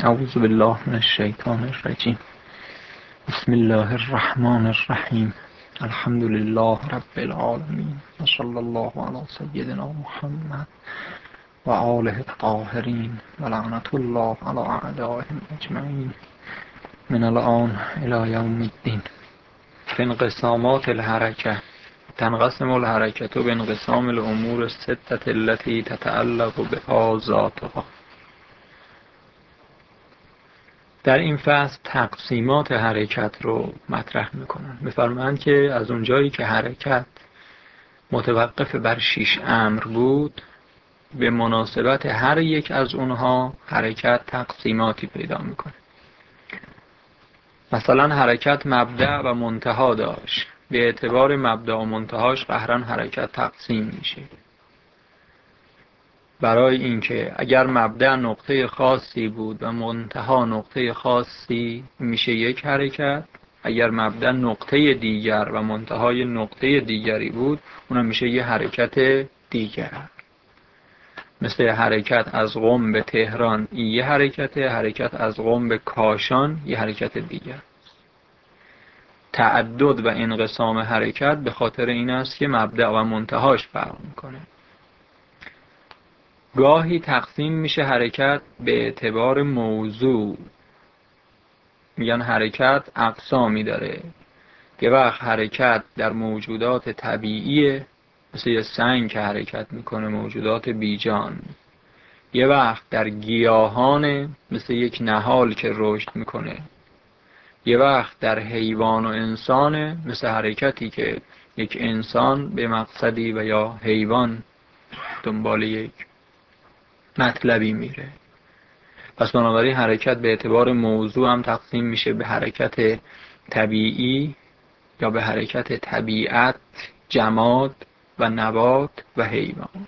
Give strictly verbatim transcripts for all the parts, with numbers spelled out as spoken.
اعوذ بالله من الشیطان الرجیم. بسم الله الرحمن الرحیم. الحمد لله رب العالمین و صلی الله علی سیدنا محمد و آله الطاهرین و لعنت الله علی اعدائهم اجمعین من الان الی یوم الدین. فی انقسامات الحرکه تنقسم الحرکة بانقسام الامور الستة التي تتعلق بها ذاتها. در این فصل تقسیمات حرکت رو مطرح میکنن. میفرمایند که از اونجایی که حرکت متوقف بر شش امر بود، به مناسبت هر یک از اونها حرکت تقسیماتی پیدا میکنه. مثلا حرکت مبدأ و منتها داشت، به اعتبار مبدأ و منتهاش قهرا حرکت تقسیم میشه. برای اینکه اگر مبدأ نقطه خاصی بود و منتها نقطه خاصی میشه یک حرکت، اگر مبدأ نقطه دیگر و منتهای نقطه دیگری بود اونم میشه یه حرکت دیگر. مثل حرکت از قم به تهران یه حرکت، حرکت از قم به کاشان یه حرکت دیگر. تعدد و انقسام حرکت به خاطر این است که مبدأ و منتهاش فرق میکنه. گاهی تقسیم میشه حرکت به اعتبار موضوع، میگن حرکت اقسامی داره. یه وقت حرکت در موجودات طبیعیه، مثل یه سنگ که حرکت میکنه، موجودات بیجان. یه وقت در گیاهانه، مثل یک نهال که رشد میکنه. یه وقت در حیوان و انسانه، مثل حرکتی که یک انسان به مقصدی و یا حیوان دنبال یک مطلبی میره. پس بنابراین حرکت به اعتبار موضوع هم تقسیم میشه به حرکت طبیعی یا به حرکت طبیعت، جماد و نبات و حیوان.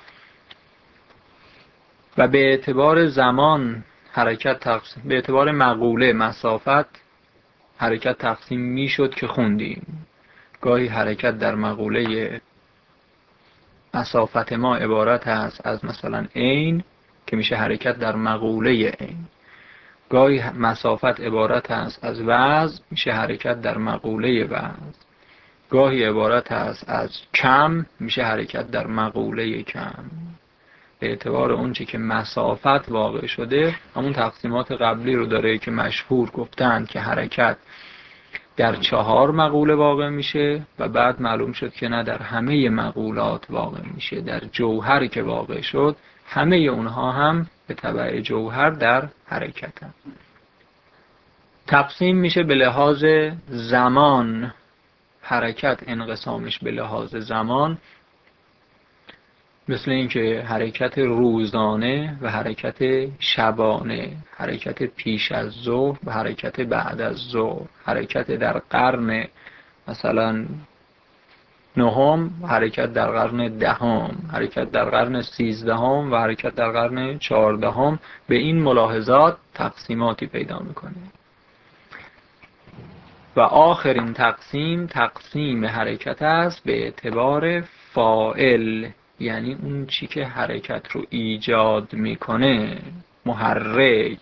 و به اعتبار زمان حرکت تقسیم، به اعتبار مقوله مسافت حرکت تقسیم میشد که خوندیم. گاهی حرکت در مقوله مسافت ما عبارت است از مثلا عین که میشه حرکت در مقوله عین. گاهی مسافت عبارت است از وزن، میشه حرکت در مقوله وزن. گاهی عبارت است از کم، میشه حرکت در مقوله کم. به اعتبار اون چی که مسافت واقع شده، همون تقسیمات قبلی رو داره که مشهور گفتند که حرکت در چهار مقوله واقع میشه و بعد معلوم شد که نه، در همه مقولات واقع میشه. در جوهر که واقع شد همه اونها هم به تبع جوهر در حرکت هم. تقسیم میشه به لحاظ زمان. حرکت انقسامش به لحاظ زمان، مثل اینکه حرکت روزانه و حرکت شبانه، حرکت پیش از ظهر و حرکت بعد از ظهر، حرکت در قرن مثلا نهم، حرکت در قرن دهم، حرکت در قرن سیزدهم و حرکت در قرن چهاردهم. به این ملاحظات تقسیماتی پیدا میکنه. و آخرین تقسیم تقسیم حرکت است به اعتبار فاعل، یعنی اون چی که حرکت رو ایجاد میکنه، محرک.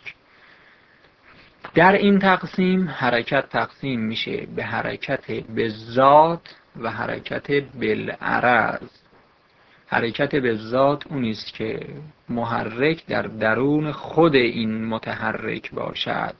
در این تقسیم حرکت تقسیم میشه به حرکت به ذات و حرکت بالعرض. حرکت به ذات اونیست که محرک در درون خود این متحرک باشد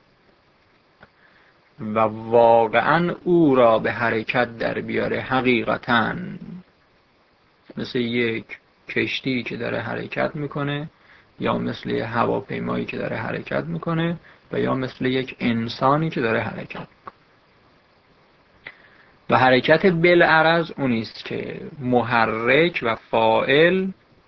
و واقعا او را به حرکت در بیاره. حقیقتاً مثل یک کشتی که داره حرکت میکنه، یا مثل یک هواپیمایی که داره حرکت میکنه، و یا مثل یک انسانی که داره حرکت میکنه. و حرکت بالعرض اونیست که محرک و فاعل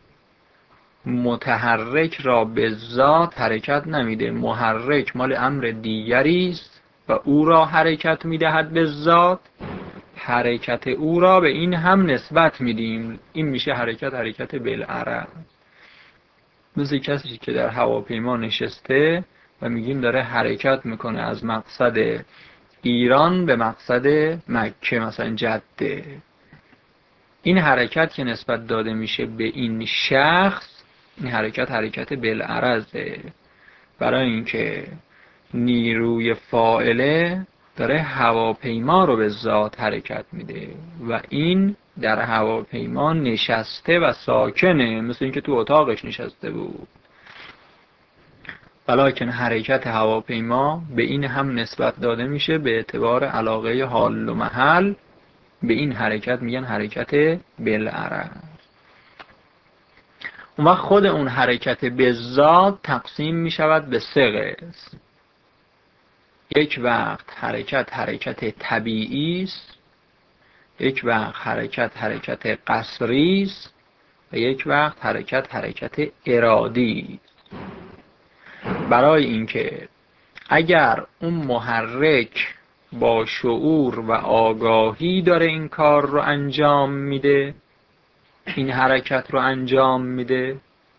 متحرک را به ذات حرکت نمیده. محرک مال امر دیگری است و او را حرکت میدهد به ذات. حرکت او را به این هم نسبت میدیم. این میشه حرکت حرکت بالعرض. مثل کسی که در هواپیما نشسته و میگیم داره حرکت میکنه از مقصد ایران به مقصد مکه، مثلا جده. این حرکت که نسبت داده میشه به این شخص، این حرکت حرکت بالعرضه. برای اینکه نیروی فاعله داره هواپیما رو به ذات حرکت میده و این در هواپیما نشسته و ساکنه، مثل اینکه تو اتاقش نشسته بود. ولیکن حرکت هواپیما به این هم نسبت داده میشه به اعتبار علاقه حال و محل. به این حرکت میگن حرکت بالعرض. اون وقت خود اون حرکت به ذات تقسیم میشود به سه قسم. یک وقت حرکت حرکت طبیعی است، یک وقت حرکت حرکت قصری است و یک وقت حرکت حرکت ارادی است. برای اینکه اگر اون محرک با شعور و آگاهی داره این کار رو انجام میده، این حرکت رو انجام میده،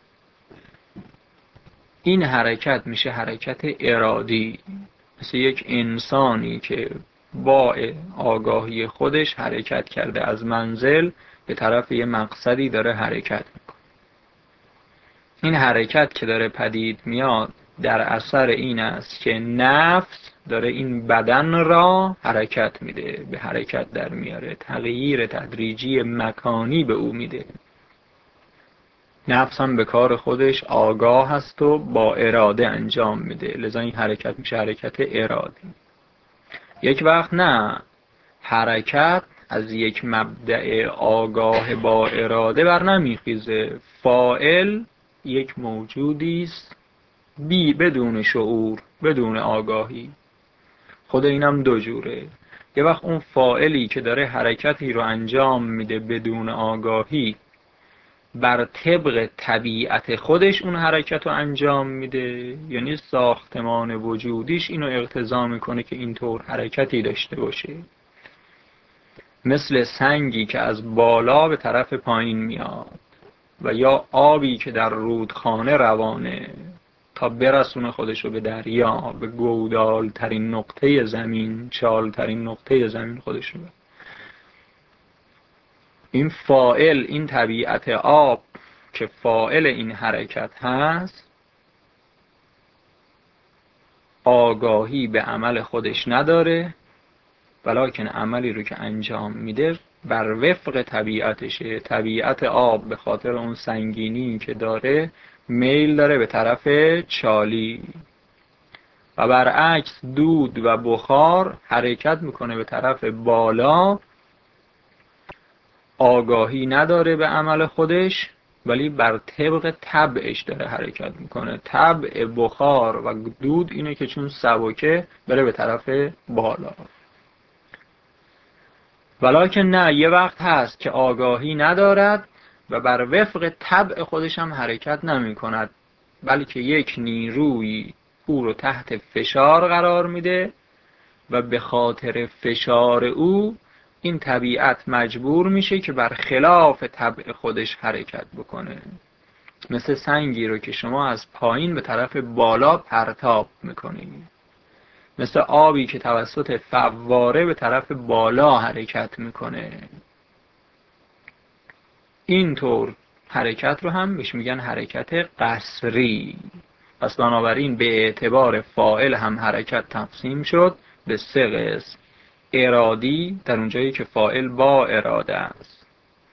این حرکت میشه حرکت ارادی. مثل یک انسانی که با آگاهی خودش حرکت کرده از منزل به طرف یه مقصدی داره حرکت میکنه. این حرکت که داره پدید میاد در اثر این است که نفس داره این بدن را حرکت میده، به حرکت در میاره، تغییر تدریجی مکانی به او میده. نفس هم به کار خودش آگاه هست و با اراده انجام میده، لذا این حرکت میشه حرکت ارادی. یک وقت نه، حرکت از یک مبدأ آگاه با اراده بر نمیخیزه. فاعل یک موجودی است بی بدون شعور، بدون آگاهی. خود اینم دو جوره. یه وقت اون فاعلی که داره حرکتی رو انجام میده بدون آگاهی بر طبق طبیعت خودش اون حرکت رو انجام میده، یعنی ساختمان وجودیش اینو اقتضا میکنه که اینطور حرکتی داشته باشه. مثل سنگی که از بالا به طرف پایین میاد و یا آبی که در رودخانه روانه تا برسونه خودشو به دریا، به گودال ترین نقطه زمین، چال ترین نقطه زمین خودشو. این فاعل، این طبیعت آب که فاعل این حرکت هست، آگاهی به عمل خودش نداره، ولیکن عملی رو که انجام میده بر وفق طبیعتشه. طبیعت آب به خاطر اون سنگینی که داره میل داره به طرف چالی و برعکس دود و بخار حرکت میکنه به طرف بالا، آگاهی نداره به عمل خودش ولی بر طبق طبعش داره حرکت میکنه. طبع بخار و دود اینه که چون سبکه بره به طرف بالا. ولیکن نه، یه وقت هست که آگاهی ندارد و بر وفق طبع خودش هم حرکت نمی کند، بلکه یک نیروی او رو تحت فشار قرار میده و به خاطر فشار او این طبیعت مجبور میشه که بر خلاف طبع خودش حرکت بکنه. مثل سنگی رو که شما از پایین به طرف بالا پرتاب میکنید، مثل آبی که توسط فواره به طرف بالا حرکت میکنه. اینطور حرکت رو هم بهش میگن حرکت قصری. پس بنابراین به اعتبار فاعل هم حرکت تقسیم شد به سه قسم. ارادی در اونجایی که فاعل با اراده است،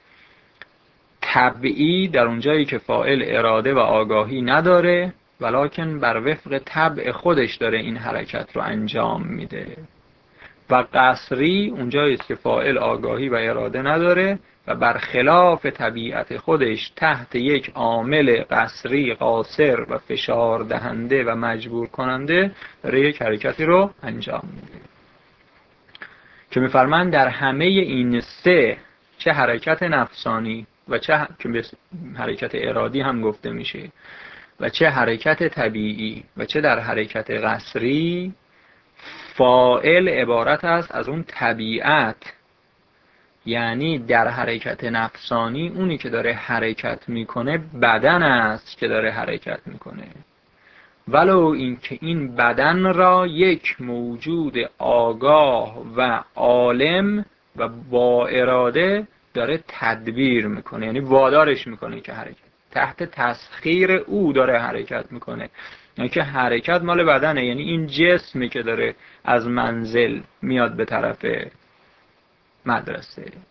طبعی در اونجایی که فاعل اراده و آگاهی نداره ولیکن بر وفق طبع خودش داره این حرکت رو انجام میده، و قصری اونجایی است که فاعل آگاهی و اراده نداره و بر خلاف طبیعت خودش تحت یک عامل قصری قاصر و فشار دهنده و مجبور کننده داره یک حرکتی رو انجام میده. که می‌فرمایند در همه این سه، چه حرکت نفسانی و چه که به حرکت ارادی هم گفته میشه و چه حرکت طبیعی و چه در حرکت قصری، فاعل عبارت است از اون طبیعت. یعنی در حرکت نفسانی اونی که داره حرکت میکنه بدن است که داره حرکت میکنه، ولو اینکه این بدن را یک موجود آگاه و عالم و با اراده داره تدبیر میکنه، یعنی وادارش میکنه که حرکت. تحت تسخیر او داره حرکت میکنه. یعنی که حرکت مال بدنه، یعنی این جسمی که داره از منزل میاد به طرف مدرسه.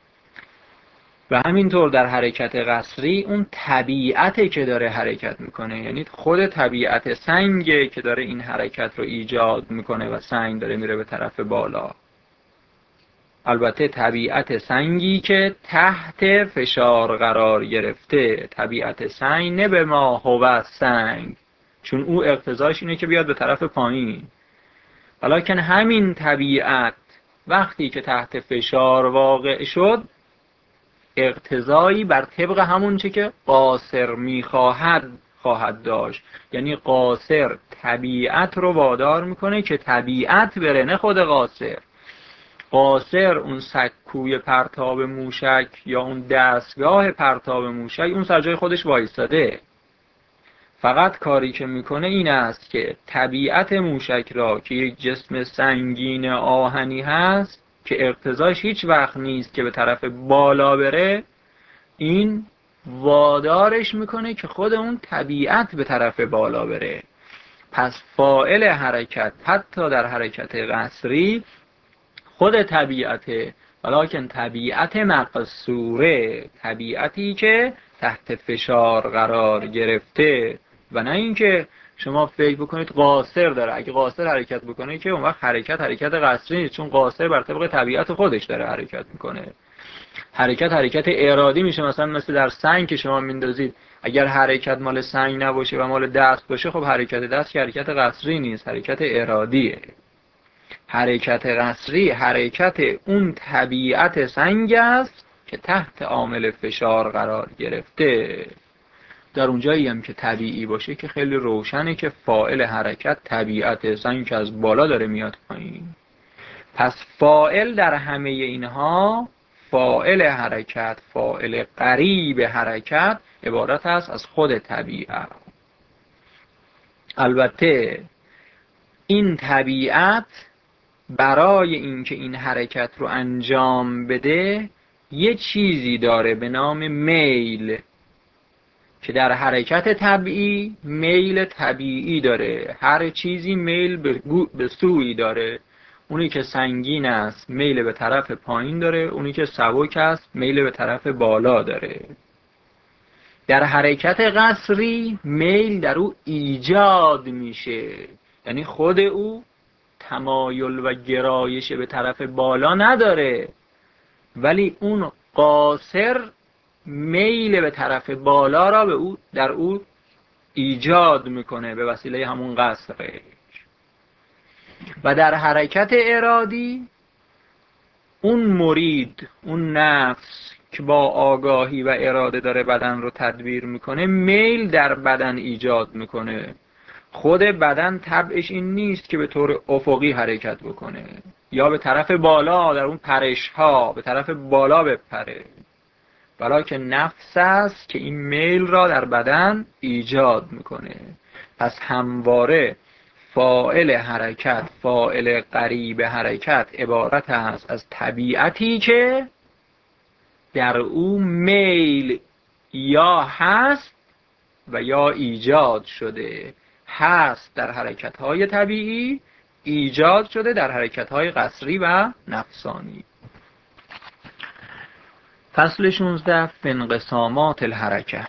و همینطور در حرکت قصری اون طبیعته که داره حرکت میکنه، یعنی خود طبیعت سنگه که داره این حرکت رو ایجاد میکنه و سنگ داره میره به طرف بالا. البته طبیعت سنگی که تحت فشار قرار گرفته، طبیعت سنگ نه به ما هو سنگ، چون او اقتضاش اینه که بیاد به طرف پایین. ولیکن همین طبیعت وقتی که تحت فشار واقع شد، اقتضایی بر طبق همون چه که قاصر میخواهد خواهد داشت. یعنی قاصر طبیعت رو وادار میکنه که طبیعت بره، نه خود قاصر. قاصر اون سکوی پرتاب موشک یا اون دستگاه پرتاب موشک، اون سر جای خودش وایستاده. فقط کاری که میکنه این است که طبیعت موشک را که یک جسم سنگین آهنی هست که اقتضاش هیچ وقت نیست که به طرف بالا بره، این وادارش میکنه که خود اون طبیعت به طرف بالا بره. پس فاعل حرکت حتی در حرکت قصری خود طبیعته، ولیکن طبیعت مقصوره، طبیعتی که تحت فشار قرار گرفته، و نه اینکه شما فکر بکنید قاصر داره. اگه قاصر حرکت بکنه که اون وقت حرکت حرکت قصری نیست، چون قاصر بر طبق طبیعت خودش داره حرکت میکنه. حرکت حرکت ارادی میشه، مثلا مثل در سنگ که شما میندازید، اگر حرکت مال سنگ نباشه و مال دست باشه، خب حرکت دست که حرکت قصری نیست، حرکت ارادیه. حرکت قصری حرکت اون طبیعت سنگ است که تحت عامل فشار قرار گرفته. در اونجایی هم که طبیعی باشه که خیلی روشنه که فاعل حرکت طبیعت سنگ که از بالا داره میاد پایین. پس فاعل در همه اینها، فاعل حرکت، فاعل قریب حرکت، عبارت است از خود طبیعت. البته این طبیعت برای اینکه این حرکت رو انجام بده یه چیزی داره به نام میل، که در حرکت طبیعی میل طبیعی داره. هر چیزی میل به سوی داره. اونی که سنگین است میل به طرف پایین داره، اونی که سبک است میل به طرف بالا داره. در حرکت قصری میل در او ایجاد میشه، یعنی خود او تمایل و گرایش به طرف بالا نداره، ولی اون قاصر میل به طرف بالا را به او در او ایجاد میکنه به وسیله همون قصره. و در حرکت ارادی اون مرید، اون نفس که با آگاهی و اراده داره بدن رو تدبیر میکنه، میل در بدن ایجاد میکنه. خود بدن طبعش این نیست که به طور افقی حرکت بکنه یا به طرف بالا در اون پرش ها به طرف بالا بپره، بلکه نفس است که این میل را در بدن ایجاد میکنه. پس همواره فاعل حرکت، فاعل قریب حرکت عبارت است از طبیعتی که در او میل یا هست و یا ایجاد شده. هست در حرکت‌های طبیعی، ایجاد شده در حرکت‌های قصری و نفسانی. فصل شانزده فی انقسامات الحرکه.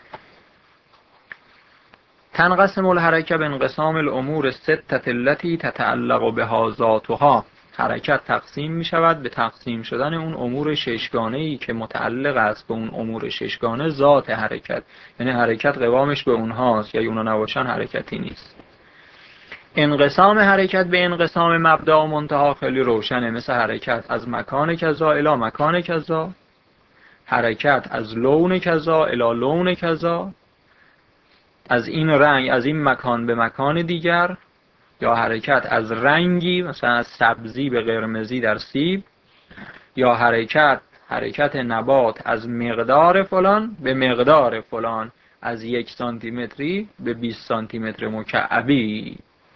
تنقسم الحرکه به انقسام الامور الستة التي تتعلق بها ذاتها. حرکت تقسیم می شود به تقسیم شدن اون امور ششگانه‌ای که متعلق است به اون امور ششگانه ذات حرکت، یعنی حرکت قوامش به اونهاست، یا اونا نباشن حرکتی نیست. انقسام حرکت به انقسام مبدا و منتها خیلی روشنه، مثل حرکت از مکان کذا الی مکان کذا، حرکت از لون کذا الی لون کذا، از این رنگ از این مکان به مکان دیگر، یا حرکت از رنگی مثلا از سبزی به قرمزی در سیب، یا حرکت حرکت نبات از مقدار فلان به مقدار فلان، از یک سانتی متری به بیست سانتی متر مکعبی.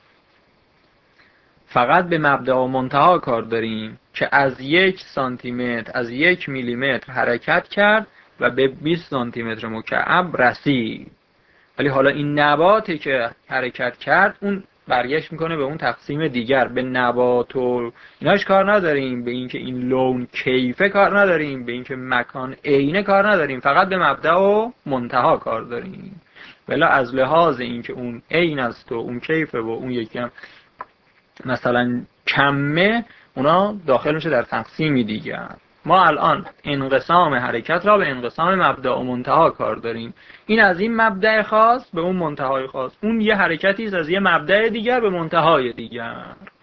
فقط به مبدا و منتها کار داریم که از یک سانتی متر از یک میلی متر حرکت کرد و به بیست سانتی متر مکعب رسید. ولی حالا این نباتی که حرکت کرد اون برگشت میکنه به اون تقسیم دیگر. به نبات و ایناش کار نداریم، به اینکه این لون کیفه کار نداریم، به اینکه مکان عینه کار نداریم، فقط به مبدأ و منتها کار داریم. ولی از لحاظ اینکه اون عین است و اون کیفه و اون یکی هم مثلا کمه، اونا داخل میشه در تقسیمی دیگر. ما الان انقسام حرکت را به انقسام مبدأ و منتها کار داریم. این از این مبدأ خاص به اون منتهای خاص، اون یه حرکتی است از یه مبدأ دیگر به منتهای دیگر.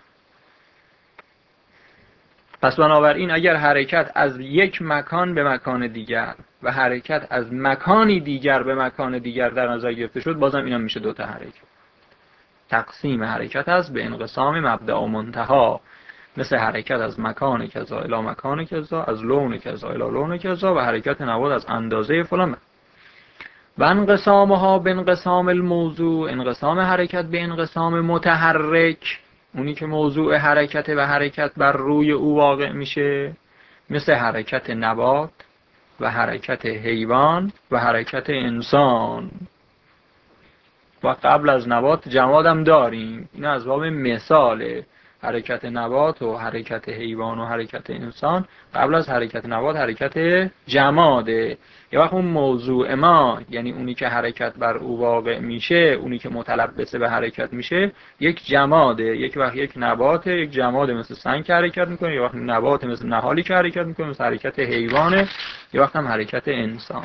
پس بنابراین اگر حرکت از یک مکان به مکان دیگر و حرکت از مکانی دیگر به مکان دیگر در نظر گرفته شد، بازم اینا میشه دو تا حرکت. تقسیم حرکت است به انقسام مبدأ و منتها، مثل حرکت از مکان کذا الی مکان کذا، از لون کذا الی لون کذا، و حرکت نبات از اندازه فلان. و انقسامها به انقسام الموضوع، انقسام حرکت به انقسام متحرک، اونی که موضوع حرکت و حرکت بر روی او واقع میشه، مثل حرکت نبات و حرکت حیوان و حرکت انسان. و قبل از نبات جماد هم داریم، این از باب مثاله. حرکت نبات و حرکت حیوان و حرکت انسان قبل از حرکت نبات حرکت جماده. یا وقت اون موضوع ما، یعنی اونی که حرکت بر او واقع میشه، اونی که متلبس به حرکت میشه، یک جماده. یک وقت یک نباته، یک جماده مثل سنگ که حرکت میکنه، یا وقت نبات مثل نهالی که حرکت میکنه، مثل حرکت حیوانه، یا وقت هم حرکت انسان.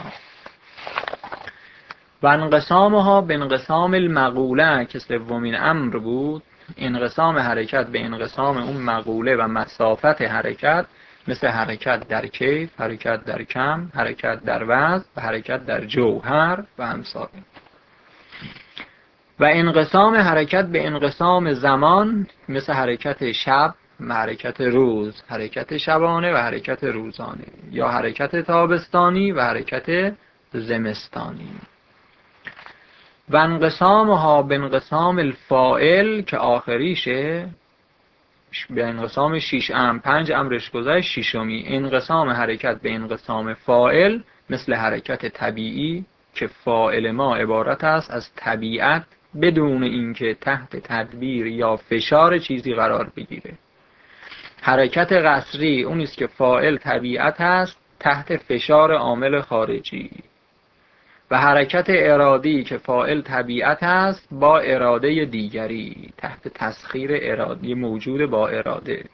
و انقسامها به انقسام المقوله که سومین امر بود، انقسام حرکت به انقسام اون مقوله و مسافت حرکت، مثل حرکت در کیف، حرکت در کم، حرکت در وزن و حرکت در جوهر و امثال. و انقسام حرکت به انقسام زمان، مثل حرکت شب و حرکت روز، حرکت شبانه و حرکت روزانه، یا حرکت تابستانی و حرکت زمستانی. و انقسامها به انقسام الفاعل که آخریشه، به انقسام شیش امر، پنج امرش گذشت، شیشمی انقسام حرکت به انقسام فاعل، مثل حرکت طبیعی که فاعل ما عبارت است از طبیعت بدون اینکه تحت تدبیر یا فشار چیزی قرار بگیره. حرکت قصری اون است که فاعل طبیعت است تحت فشار عامل خارجی. و حرکت ارادی که فاعل طبیعت است با اراده دیگری، تحت تسخیر ارادی موجود با اراده.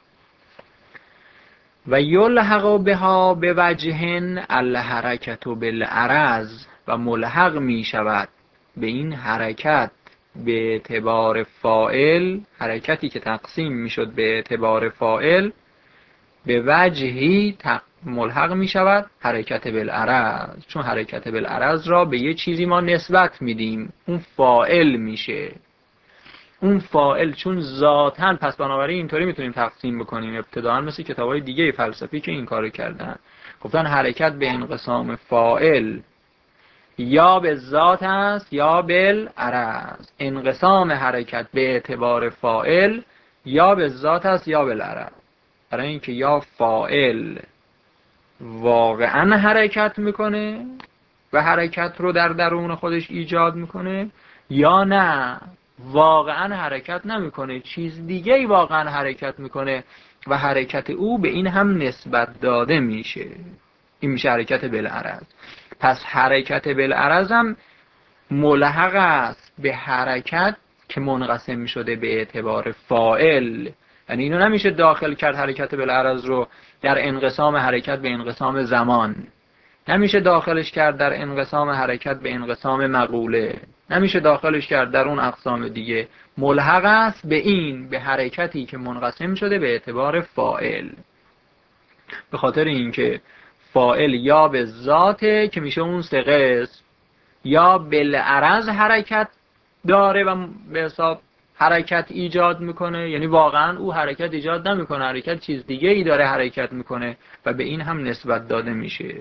و یلحق بها به وجهن الحرکت بالعرض، و ملحق می شود به این حرکت به اعتبار فاعل، حرکتی که تقسیم می شد به اعتبار فاعل، به وجهی ملحق می شود حرکت بالعرض، چون حرکت بالعرض را به یه چیزی ما نسبت میدیم، اون فاعل میشه. اون فاعل چون ذاتاً، پس بنابراین اینطوری میتونیم تقسیم بکنیم ابتداءً مثل کتابای دیگه فلسفی که این کارو کردن، گفتن حرکت به انقسام فاعل یا به ذات است یا بالعرض. انقسام حرکت به اعتبار فاعل یا به ذات است یا بالعرض، برای اینکه یا فاعل واقعا حرکت میکنه و حرکت رو در درون خودش ایجاد میکنه، یا نه واقعا حرکت نمیکنه، چیز دیگه ای واقعا حرکت میکنه و حرکت او به این هم نسبت داده میشه. این میشه حرکت بالعرض. پس حرکت بالعرض هم ملحق است به حرکت که منقسم شده به اعتبار فاعل. یعنی اینو نمیشه داخل کرد حرکت بالعرض رو در انقسام حرکت به انقسام زمان، نمیشه داخلش کرد در انقسام حرکت به انقسام مقوله، نمیشه داخلش کرد در اون اقسام دیگه. ملحق است به این، به حرکتی که منقسم شده به اعتبار فاعل، به خاطر اینکه فاعل یا به ذاته که میشه اون سه قسم، یا بالعرض حرکت داره و به حساب حرکت ایجاد میکنه، یعنی واقعا او حرکت ایجاد نمیکنه، حرکت چیز دیگه ای داره حرکت میکنه و به این هم نسبت داده میشه.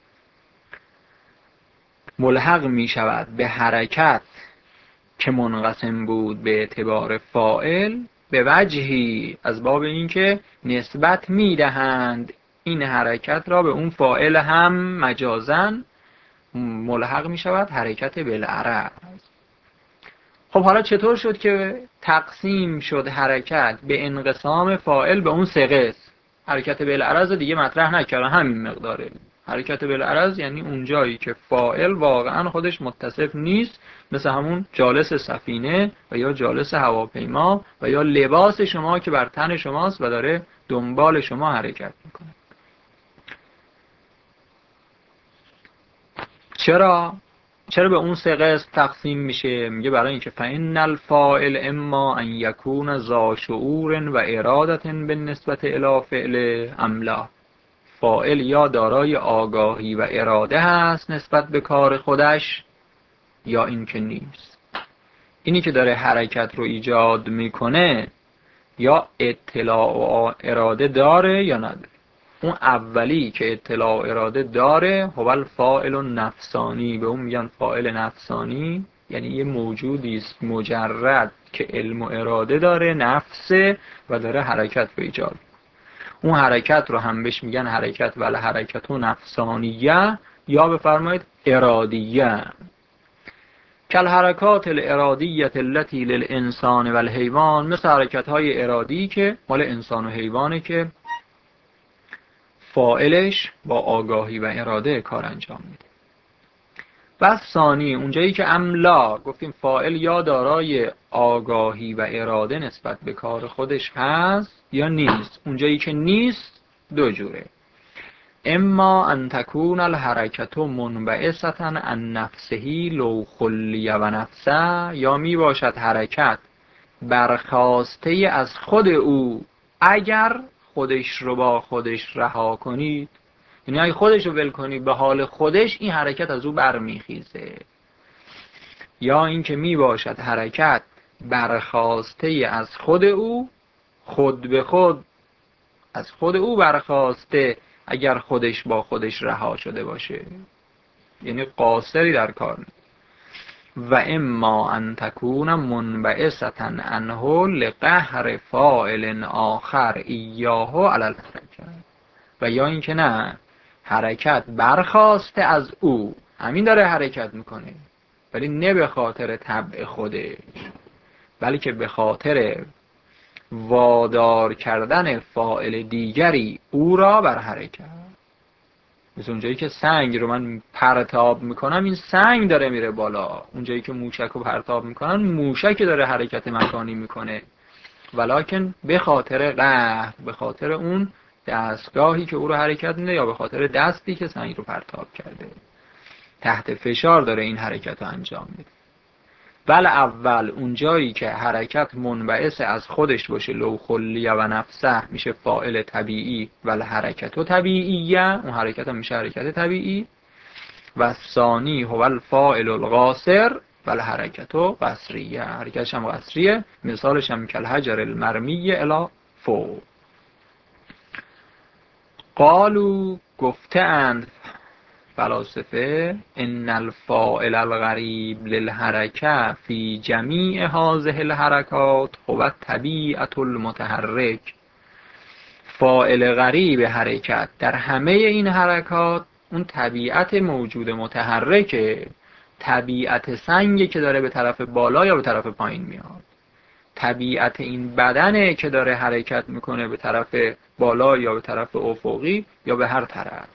ملحق میشود به حرکت که منقسم بود به اعتبار فاعل به وجهی، از باب اینکه نسبت میدهند این حرکت را به اون فاعل هم مجازن ملحق می شود حرکت بالعرض. خب حالا چطور شد که تقسیم شد حرکت به انقسام فاعل به اون سه قسم؟ حرکت بالعرض دیگه مطرح نکردن، همین مقداره. حرکت بالعرض یعنی اون جایی که فاعل واقعا خودش متصف نیست، مثل همون جالس سفینه و یا جالس هواپیما و یا لباس شما که بر تن شماست و داره دنبال شما حرکت میکنه. چرا؟ چرا به اون سه قسم تقسیم میشه؟ میگه برای اینکه فإن الفاعل اما ان یکون ذا شعور و اراده بالنسبة الی فعل ام لا. فاعل یا دارای آگاهی و اراده هست نسبت به کار خودش یا اینکه نیست. اینی که داره حرکت رو ایجاد میکنه یا اطلاع و اراده داره یا نداره. اون اولی که اطلاع و اراده داره هو الفاعل نفسانی، به اون میگن فاعل نفسانی، یعنی یه موجودی است مجرد که علم و اراده داره، نفسه و داره حرکت رو ایجاد. اون حرکت رو هم بهش میگن حرکت ولی حرکت نفسانیه یا بفرمایید ارادیه. کل حرکات الارادیه التي للانسان و الحیوان، مثل حرکت های ارادی که مال انسان و حیوانه که فاعلش با آگاهی و اراده کار انجام میده. و ثانی اونجایی که املا گفتیم فاعل یا دارای آگاهی و اراده نسبت به کار خودش هست یا نیست. اونجایی که نیست دو جوره: اما ان تکون الحرکت منبعثة عن نفسه لو خلی و نفسه، یا می باشد حرکت برخاسته از خود او اگر خودش رو با خودش رها کنید. یعنی اگه خودش رو ول کنی به حال خودش، این حرکت از او برمیخیزه. یا اینکه می باشد حرکت برخاسته از خود او، خود به خود از خود او برخاسته اگر خودش با خودش رها شده باشه، یعنی قاصری در کار نیست. و اما ان تکون منبعثة عنه لقهر فاعل آخر ایاه علی الحرکت، و یا اینکه نه حرکت برخاسته از او، همین داره حرکت میکنه ولی نه به خاطر طبع خودش، بلکه به خاطر وادار کردن فاعل دیگری او را بر حرکت. مثل اونجایی که سنگ رو من پرتاب میکنم، این سنگ داره میره بالا. اونجایی که موشک رو پرتاب میکنم، موشک داره حرکت مکانی میکنه، ولکن به خاطر قهر، به خاطر اون دستگاهی که او رو حرکت میده یا به خاطر دستی که سنگ رو پرتاب کرده، تحت فشار داره این حرکت رو انجام میده. بل اول اونجایی که حرکت منبعث از خودش باشه، لو خلیه و نفسه میشه فاعل طبیعی و حرکت طبیعیه، اون حرکت هم میشه حرکت طبیعی. و ثانی هو الفاعل القاصر و حرکت قصریه، حرکتش هم قصریه، مثالش هم کل حجر المرمی الی فوق. قالو گفته اند فلاسفه ان الفاعل الغریب للحرکه فی جمیع هذه الحرکات هو طبیعت المتحرک. فاعل غریب حرکت در همه این حرکات اون طبیعت موجود متحرکه، طبیعت سنگی که داره به طرف بالا یا به طرف پایین میاد، طبیعت این بدنه که داره حرکت میکنه به طرف بالا یا به طرف افقی یا به هر طرف.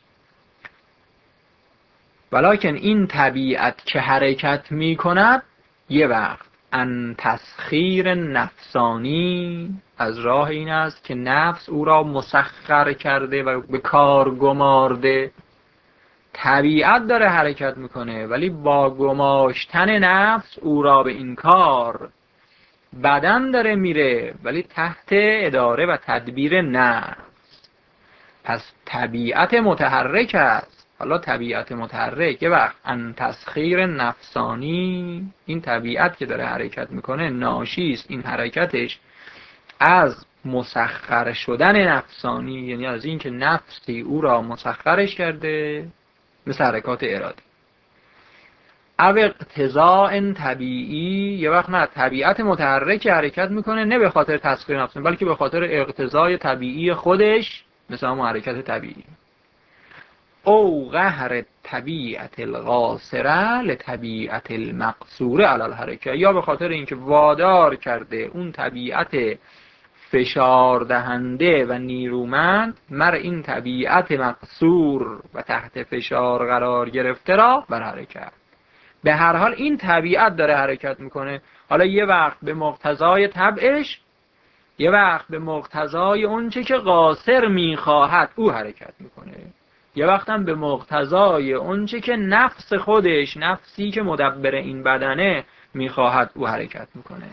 ولکن این طبیعت که حرکت می کند یه وقت ان تسخیر نفسانی، از راه این است که نفس او را مسخر کرده و به کار گمارده. طبیعت داره حرکت میکنه ولی با گماشتن نفس او را به این کار. بدن داره میره ولی تحت اداره و تدبیر نفس. پس طبیعت متحرک است. حالا طبیعت متحرک یه وقت ان تسخیر نفسانی، این طبیعت که داره حرکت میکنه ناشی است این حرکتش از مسخر شدن نفسانی، یعنی از این که نفسی او را مسخرش کرده، مثل حرکات ارادی. او اقتضاء طبیعی، یه وقت نه طبیعت متحرک حرکت میکنه نه به خاطر تسخیر نفسانی بلکه به خاطر اقتضای طبیعی خودش، مثل همون حرکت طبیعی. او قهر طبیعت القاصره لطبیعت المقصوره علی الحرکه، یا به خاطر اینکه وادار کرده اون طبیعت فشار دهنده و نیرومند مر این طبیعت مقصور و تحت فشار قرار گرفته را بر حرکت. به هر حال این طبیعت داره حرکت میکنه، حالا یه وقت به مقتضای طبعش، یه وقت به مقتضای اونچه که قاصر میخواهد او حرکت میکنه، یه وقت هم به مقتضای اونچه که نفس خودش، نفسی که مدبر این بدنه میخواهد او حرکت میکنه.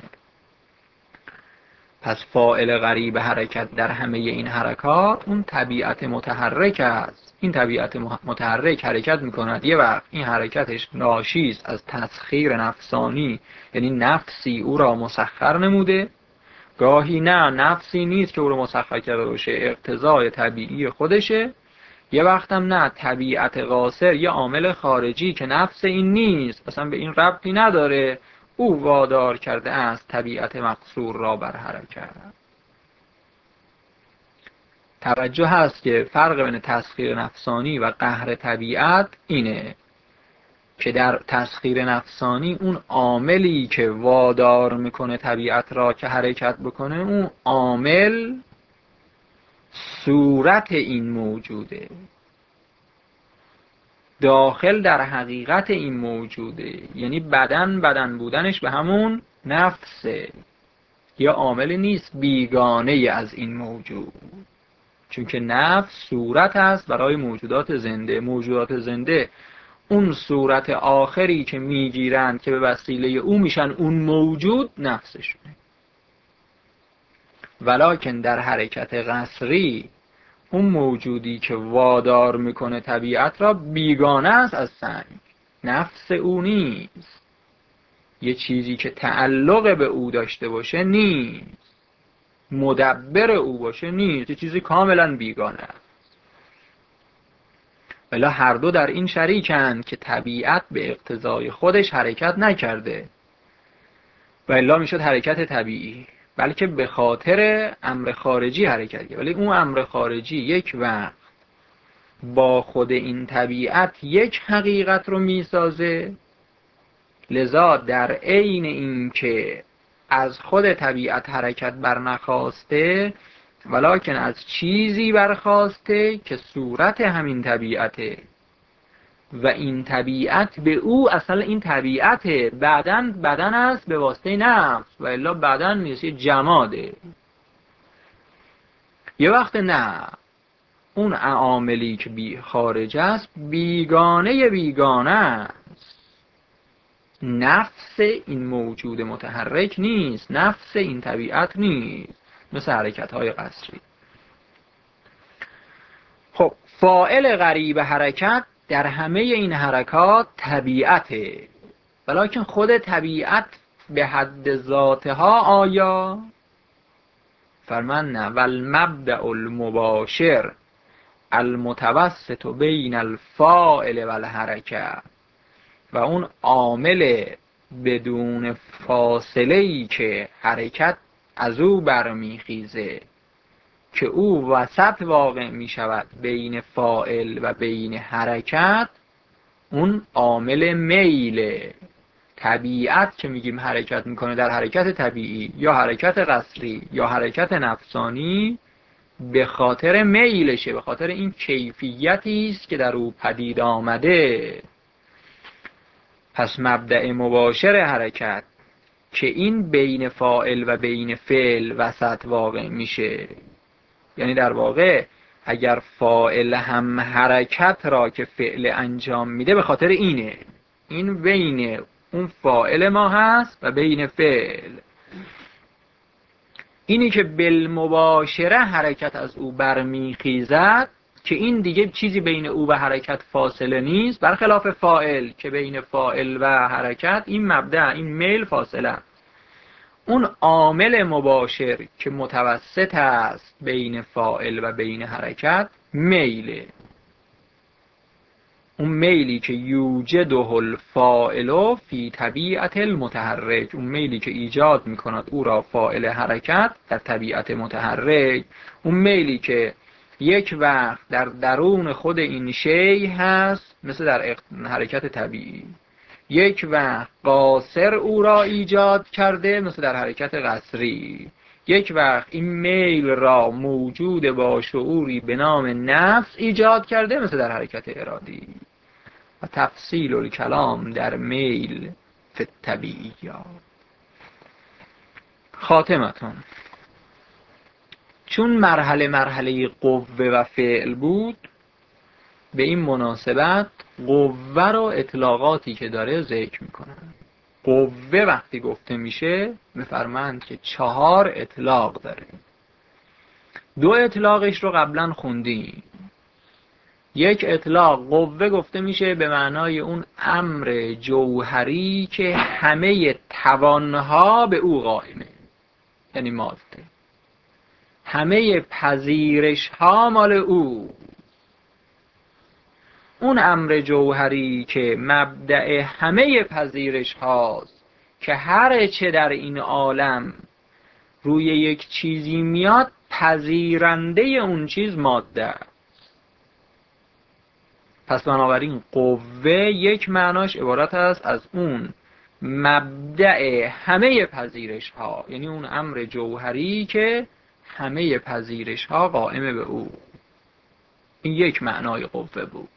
پس فاعل غریب حرکت در همه این حرکات اون طبیعت متحرک است. این طبیعت متحرک حرکت میکند، یه وقت این حرکتش ناشی است از تسخیر نفسانی، یعنی نفسی او را مسخر نموده، گاهی نه نفسی نیست که او را مسخر کرده باشه، اقتضای طبیعی خودشه، یه وقت هم نه طبیعت قاصر یه عامل خارجی که نفس این نیست، اصلا به این ربطی نداره، او وادار کرده است طبیعت مقصور را بر حرکت. توجه هست که فرق بین تسخیر نفسانی و قهر طبیعت اینه که در تسخیر نفسانی اون عاملی که وادار میکنه طبیعت را که حرکت بکنه، اون عامل صورت این موجوده، داخل در حقیقت این موجوده، یعنی بدن بدن بودنش به همون نفسه، یا عامل نیست بیگانه از این موجود، چون که نفس صورت است برای موجودات زنده. موجودات زنده اون صورت آخری که میگیرند که به وسیله او میشن اون موجود نفسشونه. ولکن در حرکت قصری اون موجودی که وادار میکنه طبیعت را بیگانه است از سنگ، نفس او نیست، یه چیزی که تعلق به او داشته باشه نیست، مدبر او باشه نیست، یه چیزی کاملا بیگانه است. ولی هر دو در این شریکند که طبیعت به اقتضای خودش حرکت نکرده و الا میشد حرکت طبیعی، بلکه به خاطر امر خارجی حرکت کرد. ولی اون امر خارجی یک وقت با خود این طبیعت یک حقیقت رو میسازه، لذا در عین این که از خود طبیعت حرکت برنخواسته، ولکن از چیزی برخواسته که صورت همین طبیعته و این طبیعت به او، اصلا این طبیعت بدن بدن است به واسطه نفس و الا بدن نیست، یه جماده. یه وقت نه، اون عاملی که بی خارج است بیگانه بیگانه است، نفس این موجود متحرک نیست، نفس این طبیعت نیست، مثل حرکت های قصری. خب فاعل غریب حرکت در همه این حرکات طبیعته، ولیکن خود طبیعت به حد ذاتها آیا؟ فرمان نه، والمبدأ المباشر المتوسط بین الفاعل و الحرکه، و اون عامل بدون فاصله‌ای که حرکت از او برمیخیزه که او وسط واقع می شود بین فاعل و بین حرکت، اون عامل میل طبیعت که میگیم حرکت میکنه در حرکت طبیعی یا حرکت قصری یا حرکت نفسانی، به خاطر میلشه، به خاطر این کیفیتی است که در او پدید آمده. پس مبدأ مباشر حرکت که این بین فاعل و بین فعل وسط واقع میشه، یعنی در واقع اگر فاعل هم حرکت را که فعل انجام میده، به خاطر اینه، این بین اون فاعل ما هست و بین فعل، اینی که بالمباشره حرکت از او برمیخیزد که این دیگه چیزی بین او و حرکت فاصله نیست، برخلاف فاعل که بین فاعل و حرکت این مبدأ، این میل فاصله. اون عامل مباشر که متوسط است بین فاعل و بین حرکت میله، اون میلی که یوجده الفاعل فی طبیعت المتحرک، اون میلی که ایجاد میکند او را فاعل حرکت در طبیعت متحرک، اون میلی که یک وقت در درون خود این شی هست، مثل در حرکت طبیعی. یک وقت قاصر او را ایجاد کرده، مثل در حرکت قصری. یک وقت این میل را موجود با شعوری به نام نفس ایجاد کرده، مثل در حرکت ارادی. و تفصیل الکلام در میل فی الطبیعیات. خاتمتون. چون مرحله مرحله قوه و فعل بود، به این مناسبت قوه رو اطلاقاتی که داره ذکر میکنن. قوه وقتی گفته میشه میفرمایند که چهار اطلاق داره. دو اطلاقش رو قبلا خوندیم. یک اطلاق قوه گفته میشه به معنای اون امر جوهری که همه توانها به او قائمه، یعنی ماده، همه پذیرش ها مال او. اون امر جوهری که مبدأ همه پذیرش هاست، که هر چه در این عالم روی یک چیزی میاد پذیرنده اون چیز ماده است. پس بنابراین قوه یک معناش عبارت است از اون مبدأ همه پذیرش ها، یعنی اون امر جوهری که همه پذیرش ها قائمه به او. این یک معنای قوه بود.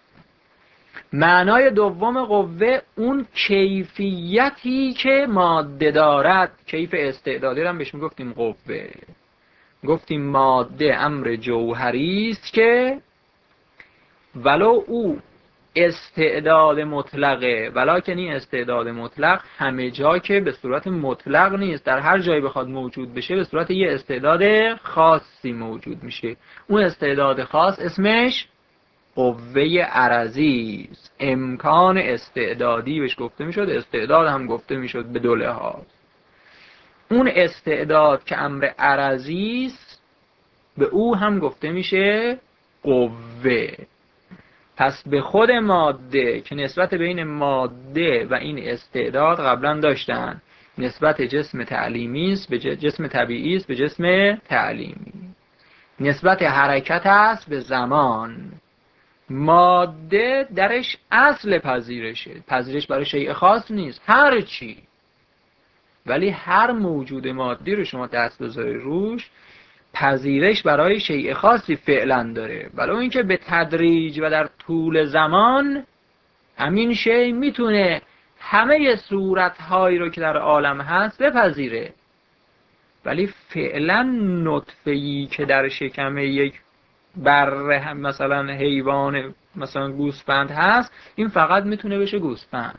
معنای دوم قوه اون کیفیتی که ماده دارد. کیف استعدادی رو هم بهش میگفتیم قوه. گفتیم ماده امر جوهری است که ولو او استعداد مطلقه، ولکن این استعداد مطلق همه جا که به صورت مطلق نیست، در هر جایی بخواد موجود بشه به صورت یه استعداد خاصی موجود میشه. اون استعداد خاص اسمش قوه عرضی است. امکان استعدادی بهش گفته میشد، استعداد هم گفته میشد به دو لحاظ. اون استعداد که امر عرضی است به او هم گفته میشه قوه. پس به خود ماده که نسبت بین ماده و این استعداد قبلا داشتن، نسبت جسم تعلیمی است به جسم طبیعی است به جسم تعلیمی، نسبت حرکت است به زمان. ماده درش اصل پذیرشه، پذیرش برای شیء خاص نیست، هر چی. ولی هر موجود مادی رو شما دست بذاری روش، پذیرش برای شیء خاصی فعلا داره، ولی اینکه به تدریج و در طول زمان همین شیء میتونه همه صورتهایی رو که در عالم هست بپذیره. ولی فعلا نطفه‌ای که در شکم یک بره مثلا حیوان مثلا گوسفند هست، این فقط میتونه بشه گوسفند.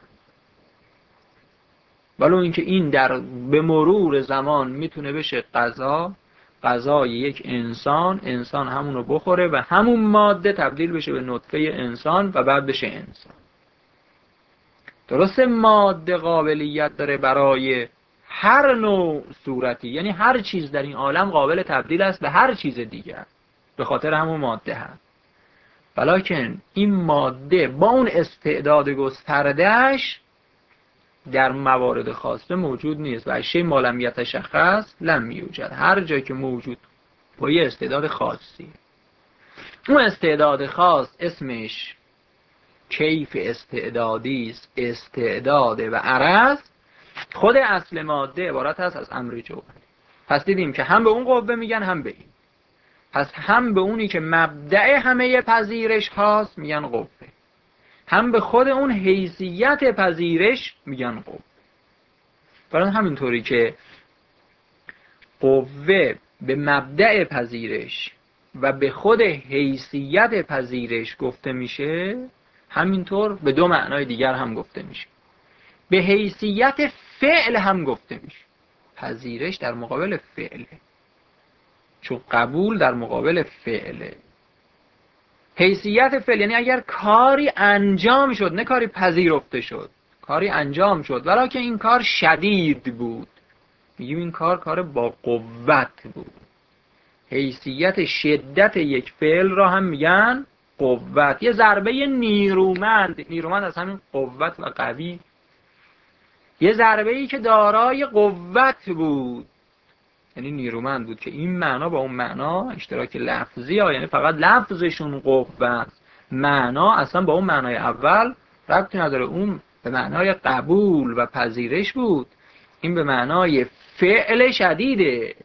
ولی اینکه این در به مرور زمان میتونه بشه غذا، غذای یک انسان، انسان همونو بخوره و همون ماده تبدیل بشه به نطفه انسان و بعد بشه انسان. درسته ماده قابلیت داره برای هر نوع صورتی، یعنی هر چیز در این عالم قابل تبدیل است به هر چیز دیگر، به خاطر همون ماده هست. ولیکن این ماده با اون استعداد گستردهش در موارد خاصه موجود نیست و شیء ما لم یتشخص لم یوجد. هر جایی که موجود با یه استعداد خاصی، اون استعداد خاص اسمش کیف استعدادی است، استعداد و عرض. خود اصل ماده عبارت است از امر جوهری. پس دیدیم که هم به اون قوه میگن هم به این. پس هم به اونی که مبدأ همه پذیرش هاست میگن قوه، هم به خود اون حیثیت پذیرش میگن قوه. برای همینطوری که قوه به مبدأ پذیرش و به خود حیثیت پذیرش گفته میشه، همینطور به دو معنای دیگر هم گفته میشه. به حیثیت فعل هم گفته میشه. پذیرش در مقابل فعله، چون قبول در مقابل فعله. حیثیت فعل یعنی اگر کاری انجام شد، نه کاری پذیرفته شد، کاری انجام شد ولی که این کار شدید بود، میگیم این کار کار با قوت بود. حیثیت شدت یک فعل را هم میگن قوت. یه ضربه نیرومند، نیرومند از همین قوت و قوی، یه ضربه ای که دارای قوت بود. یعنی نیرومند بود، که این معنا با اون معنا اشتراک لفظی ها، یعنی فقط لفظشون قوه، معنا اصلا با اون معنای اول ربطی نداره. اون به معنای قبول و پذیرش بود، این به معنای فعل شدیده.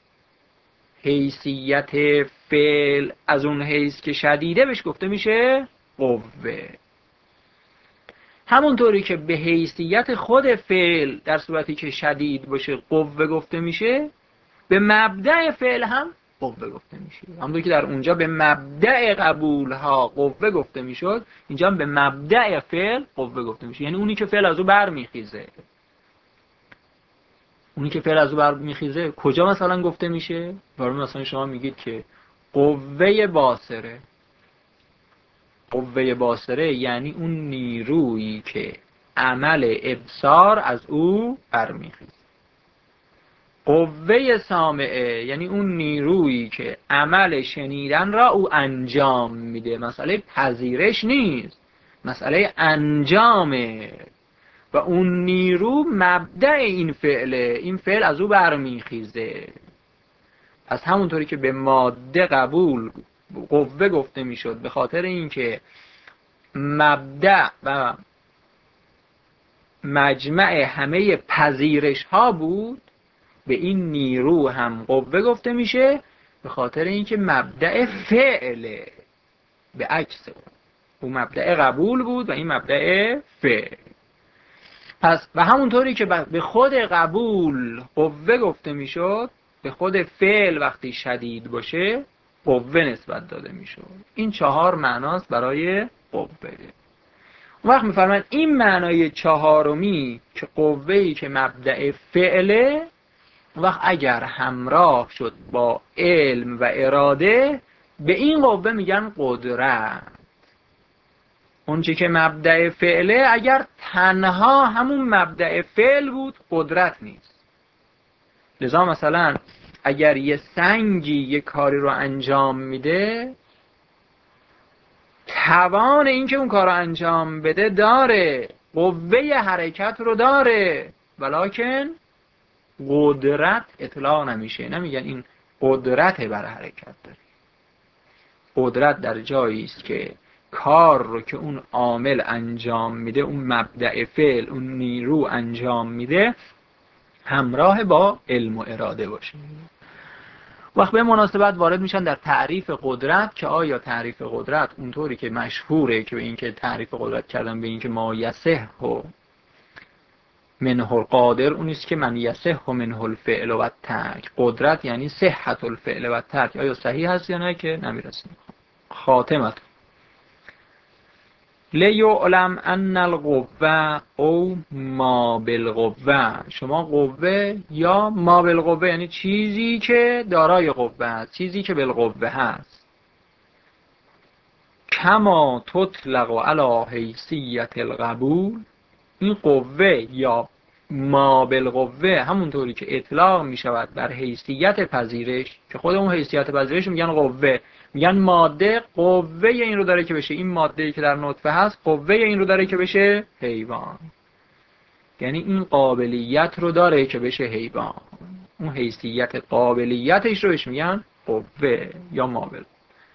حیثیت فعل از اون حیث که شدیده بهش گفته میشه قوه. همونطوری که به حیثیت خود فعل در صورتی که شدید باشه قوه گفته میشه، به مبدأ فعل هم قوه گفته میشه. همونطوری که در اونجا به مبدأ قبول ها قوه گفته میشد، اینجا هم به مبدأ فعل قوه گفته میشه. یعنی اونی که فعل از او برمیخیزه. اونی که فعل از او برمیخیزه کجا مثلا گفته میشه؟ برای مثلا شما میگید که قوه باصره. قوه باصره یعنی اون نیرویی که عمل ابصار از او برمیخیزه. قوه سامعه یعنی اون نیرویی که عمل شنیدن را او انجام میده. مسئله پذیرش نیست، مسئله انجامه. و اون نیرو مبدأ این فعله، این فعل از او برمیخیزه. پس همونطوری که به ماده قبول قوه گفته میشد به خاطر اینکه مبدأ و مجمع همه پذیرش ها بود، به این نیرو هم قوه گفته میشه به خاطر اینکه مبدأ فعله. به عکس اون مبدأ قبول بود و این مبدأ فعل. پس و همونطوری که به خود قبول قوه گفته میشد، به خود فعل وقتی شدید باشه قوه نسبت داده میشد. این چهار معناست برای قوه. اون وقت میفرمایند این معنای چهارمی که قوه‌ای که مبدأ فعله، اون وقت اگر همراه شد با علم و اراده، به این قوه میگن قدرت. اون چی که مبدأ فعله اگر تنها همون مبدأ فعل بود قدرت نیست. لذا مثلا اگر یه سنگی یه کاری رو انجام میده، توان این که اون کار رو انجام بده داره، قوه حرکت رو داره، ولکن قدرت اطلاق نمیشه. نمیگن این قدرت بر حرکت داره. قدرت در جایی است که کار رو که اون عامل انجام میده، اون مبدأ فعل، اون نیرو انجام میده، همراه با علم و اراده باشه. وقت به مناسبت وارد میشن در تعریف قدرت که آیا تعریف قدرت اونطوری که مشهوره که به این که تعریف قدرت کردن به این که ما یصح و منه القادر، اون نیست که من یصح و منه الفعل و الترک. قدرت یعنی صحت الفعل و الترک. آیا صحیح هست یا نه که نمیرسیم. خاتمت لیعلم ان القوه او ما بالقوه. شما قوه یا ما بالقوه یعنی چیزی که دارای قوه هست، چیزی که بالقوه هست. کما تطلق علی حیثیت القبول، این قوه یا ما بالقوه همونطوری که اطلاق می شود بر حیثیت پذیرش، که خود اون حیثیت پذیرش میگن قوه، میگن ماده قوه این رو داره که بشه، این ماده‌ای که در نطفه هست قوه این رو داره که بشه حیوان. یعنی این قابلیت رو داره که بشه حیوان. اون حیثیت قابلیتش رو بهش میگن قوه یا ما بالقوه.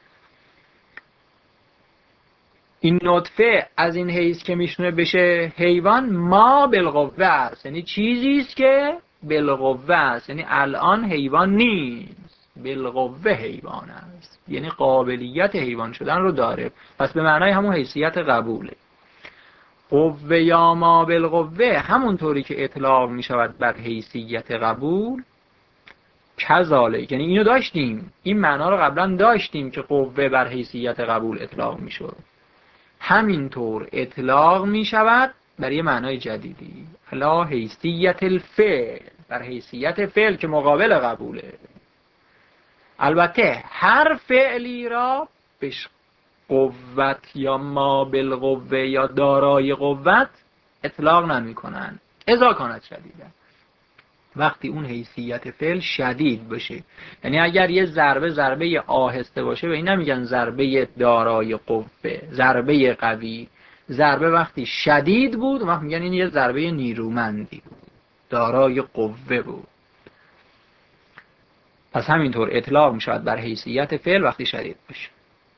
این نطفه از این حیث که میشونه بشه حیوان، ما بالقوه است، یعنی چیزی است که بالقوه است، یعنی الان حیوان نیست، بالقوه حیوان است، یعنی قابلیت حیوان شدن رو داره. پس به معنای همون حیثیت قبوله. قوه یا ما بالقوه همونطوری که اطلاق میشود بر حیثیت قبول، کذالک یعنی اینو داشتیم، این معنا رو قبلا داشتیم که قوه بر حیثیت قبول اطلاق میشود، همینطور اطلاق می شود بر یه معنای جدیدی، علا حیثیت الفعل، بر حیثیت فعل که مقابل قبوله. البته هر فعلی را بهش قوت یا ما بالقوه یا دارای قوت اطلاق نمی کنن اذا کانت شدیده، وقتی اون حیثیت فعل شدید باشه. یعنی اگر یه ضربه ضربه آهسته باشه، به این نمیگن ضربه دارای قوه، ضربه قوی. ضربه وقتی شدید بود، وقتی میگن این یه ضربه نیرومندی بود، دارای قوه بود. پس همینطور اطلاق می شود بر حیثیت فعل وقتی شدید باشه.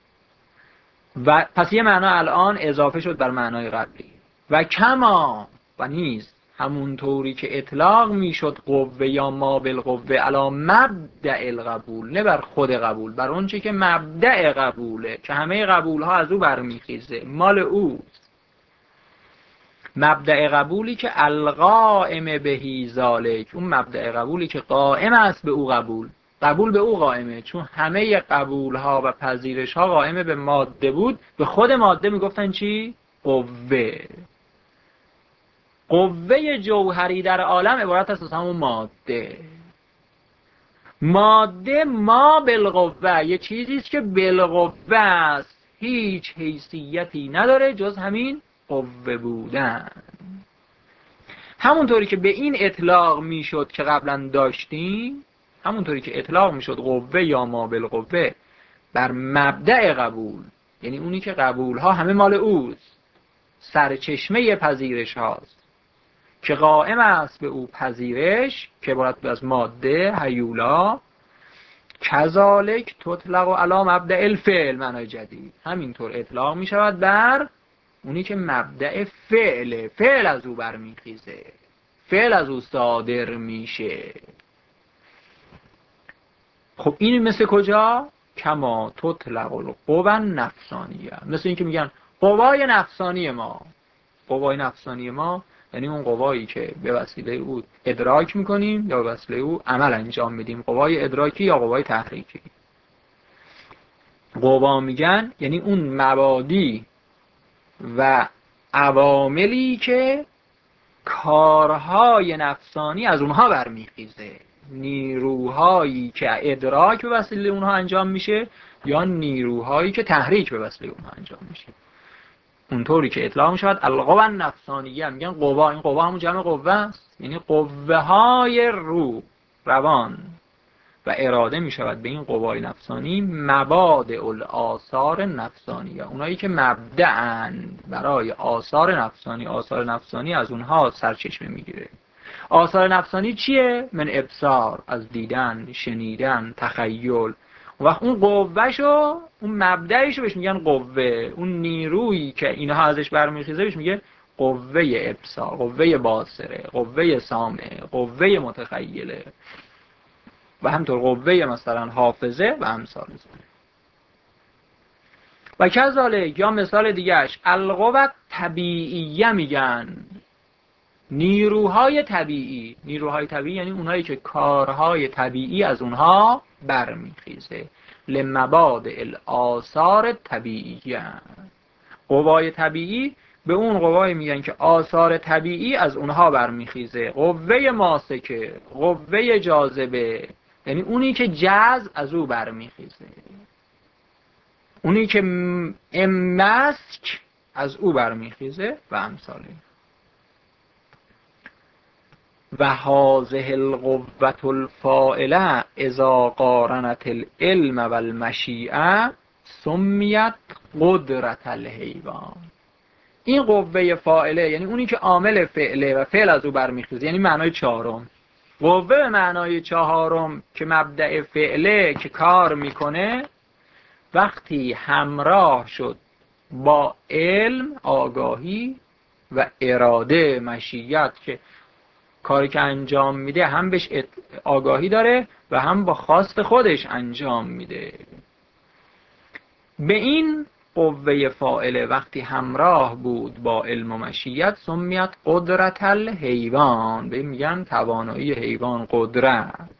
و پس یه معنا الان اضافه شد بر معنای قبلی. و کما و نیز همونطوری که اطلاق میشد قوه یا ما بالقوه علی مبدأ القبول، نه بر خود قبول، بر اون چه که مبدأ قبوله، که همه قبول ها از او برمیخیزه، مال او. مبدأ قبولی که القائم بهی ذالک، اون مبدأ قبولی که قائم است به او قبول، قبول به او قائمه، چون همه قبول ها و پذیرش ها قائم به ماده بود. به خود ماده میگفتن چی؟ قوه. قوه جوهری در عالم عبارت است از همون ماده. ماده ما بالقوه، یه چیزی است که بالقوه است، هیچ حیثیتی نداره جز همین قوه بودن. همونطوری که به این اطلاق میشد که قبلا داشتیم، همونطوری که اطلاق میشد قوه یا ما بالقوه بر مبدأ قبول، یعنی اونی که قبول ها همه مال اوست، سرچشمه پذیرش هاست، که قائم است به او پذیرش که عبارت از ماده هیولا، کذالک تطلق علی مبدأ الفعل، معنای جدید، همینطور اطلاق می شود بر اونی که مبدأ فعله، فعل از او برمیخیزه، فعل از او صادر میشه. خب این مثل کجا؟ کما تطلق القوى النفسانیه، مثل این که میگن قوای نفسانی ما. قوای نفسانی ما یعنی اون قوایی که به وسیله او ادراک میکنیم یا به وسیله او عمل انجام میدیم، قوای ادراکی یا قوای تحریکی. قوا میگن یعنی اون مبادی و عواملی که کارهای نفسانی از اونها برمیخیزه، نیروهایی که ادراک به وسیله اونها انجام میشه یا نیروهایی که تحریک به وسیله اونها انجام میشه. اونطوری که اطلاق میشود القوا النفسانیه، میگن قوا، این قوا همون جمع قوه است، یعنی قوه های روح، روان و اراده میشود به این قوای نفسانی مبادئ الاثار نفسانیه، اونایی که مبدأند برای آثار نفسانی. آثار نفسانی از اونها سرچشمه میگیره. آثار نفسانی چیه؟ من ابصار، از دیدن، شنیدن، تخیل. اون وقت اون قوهشو، اون مبدأشو بهش میگن قوه. اون نیرویی که اینها ازش برمیخیزه بهش میگه قوه ابصار، قوه باصره، قوه سامعه، قوه متخیله و همطور قوه مثلا حافظه و امثال ذلک. و کذالک، یا مثال دیگهش القوى طبیعیه، میگن نیروهای طبیعی. نیروهای طبیعی یعنی اونهایی که کارهای طبیعی از اونها برمیخیزه، لمبادئ الاثار طبیعیه. قوای طبیعی به اون قوای میگن که آثار طبیعی از اونها برمیخیزه. قوه ماسکه، قوه جاذبه، یعنی اونی که جذب از او برمیخیزه، اونی که مسک از او برمیخیزه و امثاله. و هذه القوة الفاعله اذا قارنت العلم والمشیئه سمیت قدرت الحیوان. این قوه فاعله یعنی اونی که عامل فعله و فعل از او برمیخیزه، یعنی معنای چهارم. قوه به معنای چهارم که مبدأ فعله که کار میکنه، وقتی همراه شد با علم، آگاهی و اراده، مشیت، که کاری که انجام میده هم بهش آگاهی داره و هم با خواست خودش انجام میده، به این قوه فاعله وقتی همراه بود با علم و مشیت سمیت قدرت الحیوان، به میگن توانایی حیوان، قدرت.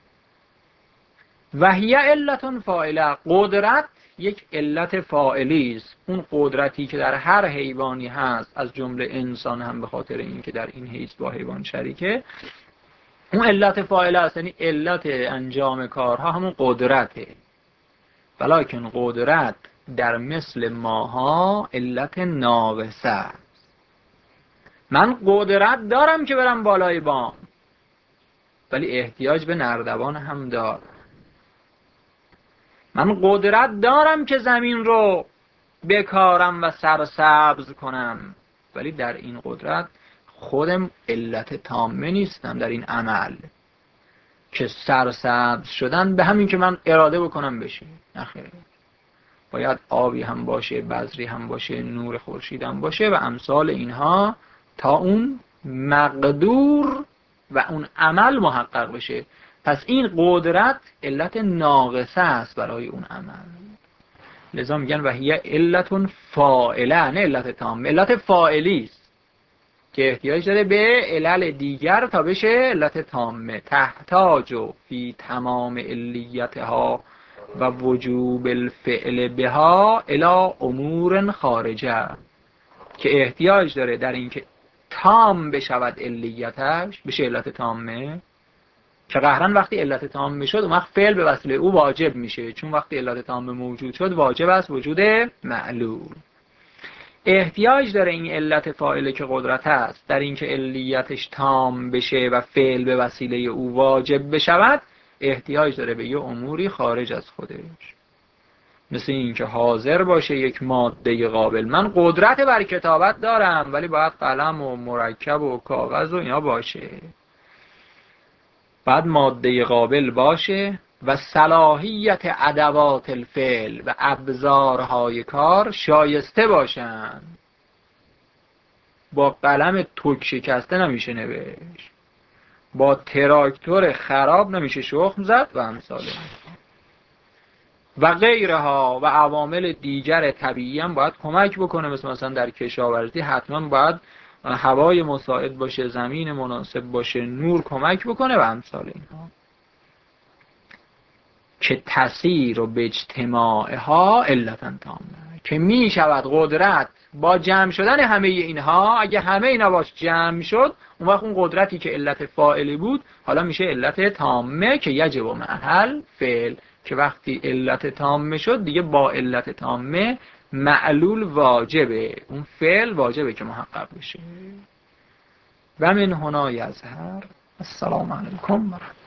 و هی علت فاعله، قدرت یک علت فاعلی است. اون قدرتی که در هر حیوانی هست، از جمله انسان هم به خاطر این که در این حیث با حیوان شریکه، اون علت فاعله است، یعنی علت انجام کارها همون قدرته. ولیکن قدرت در مثل ماها علت ناقصه است. من قدرت دارم که برم بالای بام، ولی احتیاج به نردبان هم دارم. من قدرت دارم که زمین رو بکارم و سرسبز کنم، ولی در این قدرت خودم علت تامه نیستم در این عمل، که سرسبز شدن به همین که من اراده بکنم بشه. نخیر، باید آبی هم باشه، بذری هم باشه، نور خورشید هم باشه و امثال اینها تا اون مقدور و اون عمل محقق بشه. پس این قدرت علت ناقصه است برای اون عمل. لذا میگن و هی علت فاعله، نه علت تامه، علت فاعلی است که احتیاج داره به علل دیگر تا بشه علت تامه. تحتاج فی تمام علیتها و وجوب الفعل بها الی امور خارجه، که احتیاج داره در اینکه تام بشود علیتش، بشه علت تامه، که قهرن وقتی علت تامه شد اون وقت فعل به وسیله او واجب میشه، چون وقتی علت تامه موجود شد واجب است وجود معلول. احتیاج داره این علت فاعله که قدرت است در اینکه علیتش تام بشه و فعل به وسیله او واجب بشود، احتیاج داره به یه اموری خارج از خودش، مثل این که حاضر باشه یک ماده قابل. من قدرت بر کتابت دارم ولی باید قلم و مرکب و کاغذ و اینا باشه، بعد ماده قابل باشه و صلاحیت ادوات الفعل و ابزارهای کار شایسته باشن. با قلم تک شکسته نمیشه نوشت، با تراکتور خراب نمیشه شخم زد و امثاله و غیرها. و عوامل دیگر طبیعی هم باید کمک بکنه، مثل مثلا در کشاورزی حتما باید هوای مساعد باشه، زمین مناسب باشه، نور کمک بکنه و امثال اینها، که تسیر و به اجتماعها علتا تامه، که می شود قدرت با جمع شدن همه اینها، اگه همه اینا باش جمع شد اون وقت اون قدرتی که علت فاعلی بود حالا میشه علت تامه که یجب محل فعل، که وقتی علت تامه شد دیگه با علت تامه معلول واجبه، اون فعل واجبه که محقق بشه. و من هنا یظهر. السلام علیکم و رحمت الله.